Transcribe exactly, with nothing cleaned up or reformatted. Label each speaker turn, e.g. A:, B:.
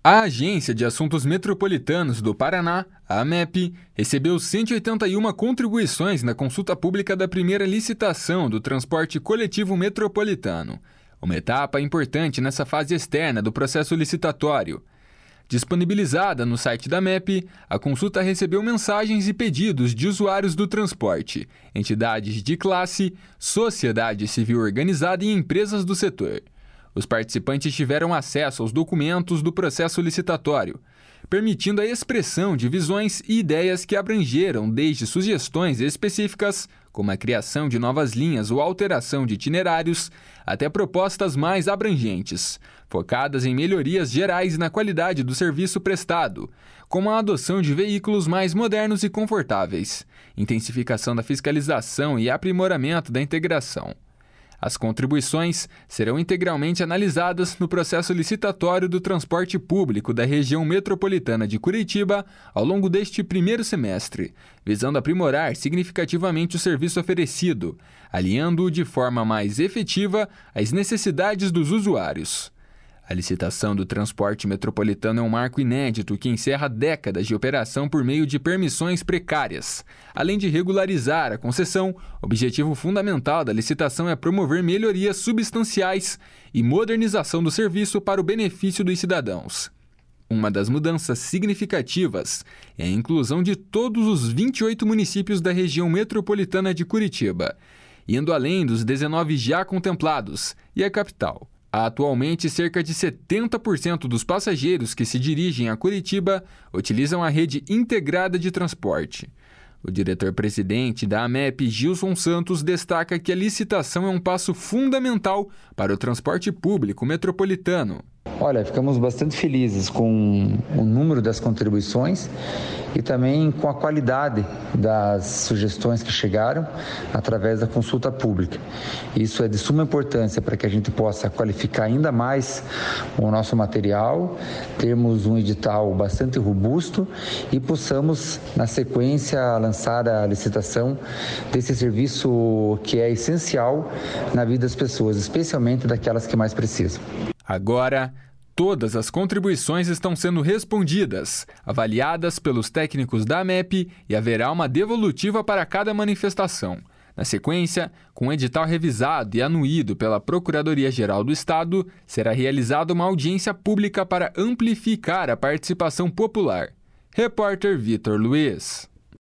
A: A Agência de Assuntos Metropolitanos do Paraná, a AMEP, recebeu cento e oitenta e uma contribuições na consulta pública da primeira licitação do transporte coletivo metropolitano, uma etapa importante nessa fase externa do processo licitatório. Disponibilizada no site da AMEP, a consulta recebeu mensagens e pedidos de usuários do transporte, entidades de classe, sociedade civil organizada e empresas do setor. Os participantes tiveram acesso aos documentos do processo licitatório, permitindo a expressão de visões e ideias que abrangeram desde sugestões específicas, como a criação de novas linhas ou alteração de itinerários, até propostas mais abrangentes, focadas em melhorias gerais na qualidade do serviço prestado, como a adoção de veículos mais modernos e confortáveis, intensificação da fiscalização e aprimoramento da integração. As contribuições serão integralmente analisadas no processo licitatório do transporte público da região metropolitana de Curitiba ao longo deste primeiro semestre, visando aprimorar significativamente o serviço oferecido, alinhando-o de forma mais efetiva às necessidades dos usuários. A licitação do transporte metropolitano é um marco inédito que encerra décadas de operação por meio de permissões precárias. Além de regularizar a concessão, o objetivo fundamental da licitação é promover melhorias substanciais e modernização do serviço para o benefício dos cidadãos. Uma das mudanças significativas é a inclusão de todos os vinte e oito municípios da região metropolitana de Curitiba, indo além dos dezenove já contemplados, e a capital. Há atualmente cerca de setenta por cento dos passageiros que se dirigem a Curitiba utilizam a rede integrada de transporte. O diretor-presidente da AMEP, Gilson Santos, destaca que a licitação é um passo fundamental para o transporte público metropolitano.
B: Olha, ficamos bastante felizes com o número das contribuições e também com a qualidade das sugestões que chegaram através da consulta pública. Isso é de suma importância para que a gente possa qualificar ainda mais o nosso material, termos um edital bastante robusto e possamos, na sequência, lançar a licitação desse serviço que é essencial na vida das pessoas, especialmente daquelas que mais precisam.
A: Agora, todas as contribuições estão sendo respondidas, avaliadas pelos técnicos da AMEP e haverá uma devolutiva para cada manifestação. Na sequência, com o edital revisado e anuído pela Procuradoria-Geral do Estado, será realizada uma audiência pública para amplificar a participação popular. Repórter Vitor Luiz.